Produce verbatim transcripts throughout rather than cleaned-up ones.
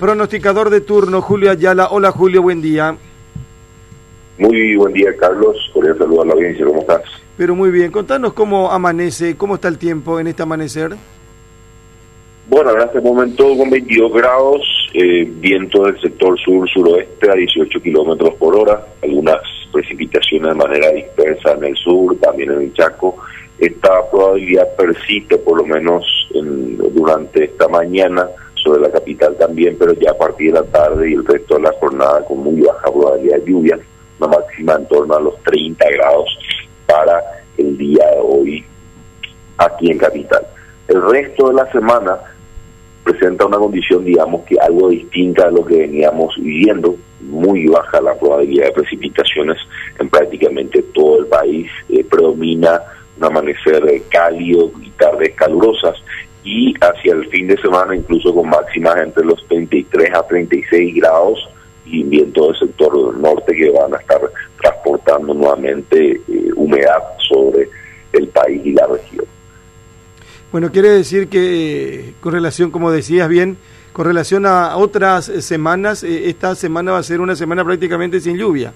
Pronosticador de turno, Julio Ayala. Hola Julio, buen día. Muy buen día, Carlos. Quería saludar a la audiencia, ¿cómo estás? Pero muy bien, contanos cómo amanece, cómo está el tiempo en este amanecer. Bueno, en este momento con veintidós grados, eh, viento del sector sur-suroeste a dieciocho kilómetros por hora, algunas precipitaciones de manera dispersa en el sur, también en el Chaco. Esta probabilidad persiste por lo menos en, durante esta mañana sobre la capital también, pero ya a partir de la tarde y el resto de la jornada con muy baja probabilidad de lluvias, una máxima en torno a los treinta grados para el día de hoy aquí en capital. El resto de la semana presenta una condición, digamos, que algo distinta a lo que veníamos viviendo, muy baja la probabilidad de precipitaciones en prácticamente todo el país, eh, predomina un amanecer eh, cálido y tardes calurosas, y hacia el fin de semana incluso con máximas entre los treinta y tres a treinta y seis grados y viento del sector norte que van a estar transportando nuevamente eh, humedad sobre el país y la región. Bueno, quiere decir que con relación, como decías bien, con relación a otras semanas, eh, esta semana va a ser una semana prácticamente sin lluvia.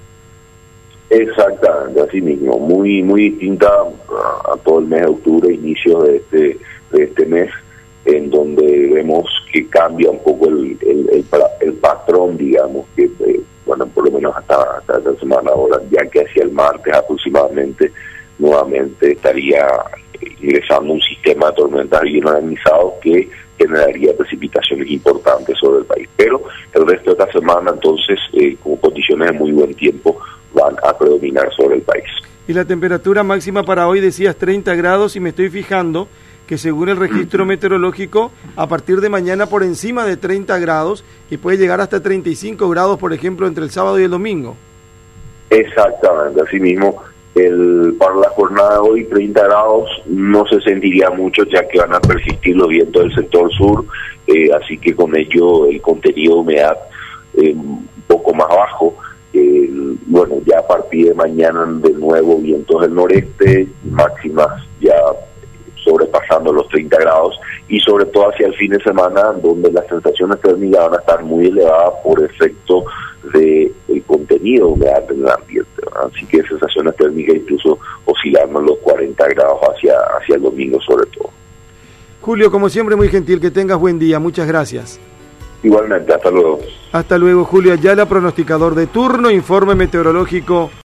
Exactamente, así mismo, muy muy distinta a, a todo el mes de octubre, inicio de este de este mes, en donde vemos que cambia un poco el el, el, el patrón, digamos, que eh, bueno, por lo menos hasta, hasta esta semana ahora, ya que hacia el martes aproximadamente, nuevamente estaría ingresando un sistema de tormentas bien organizado que generaría precipitaciones importantes sobre el país. Pero el resto de esta semana, entonces, eh, con condiciones de muy buen tiempo, van a predominar sobre el país. Y la temperatura máxima para hoy, decías treinta grados, y me estoy fijando que según el registro meteorológico, a partir de mañana por encima de treinta grados, y puede llegar hasta treinta y cinco grados, por ejemplo, entre el sábado y el domingo. Exactamente, así mismo. El, para la jornada de hoy, treinta grados, no se sentiría mucho, ya que van a persistir los vientos del sector sur, eh, así que con ello el contenido de humedad eh, un poco más bajo. Eh, bueno, ya a partir de mañana de nuevo vientos del noreste, máximas ya sobrepasando los treinta grados, y sobre todo hacia el fin de semana, donde las sensaciones térmicas van a estar muy elevadas por efecto de el contenido de humedad en el ambiente, ¿verdad? Así que sensaciones térmicas incluso oscilando en los cuarenta grados hacia, hacia el domingo sobre todo. Julio, como siempre, muy gentil, que tengas buen día, muchas gracias. Igualmente, hasta luego. Hasta luego, Julio Ayala, pronosticador de turno, informe meteorológico.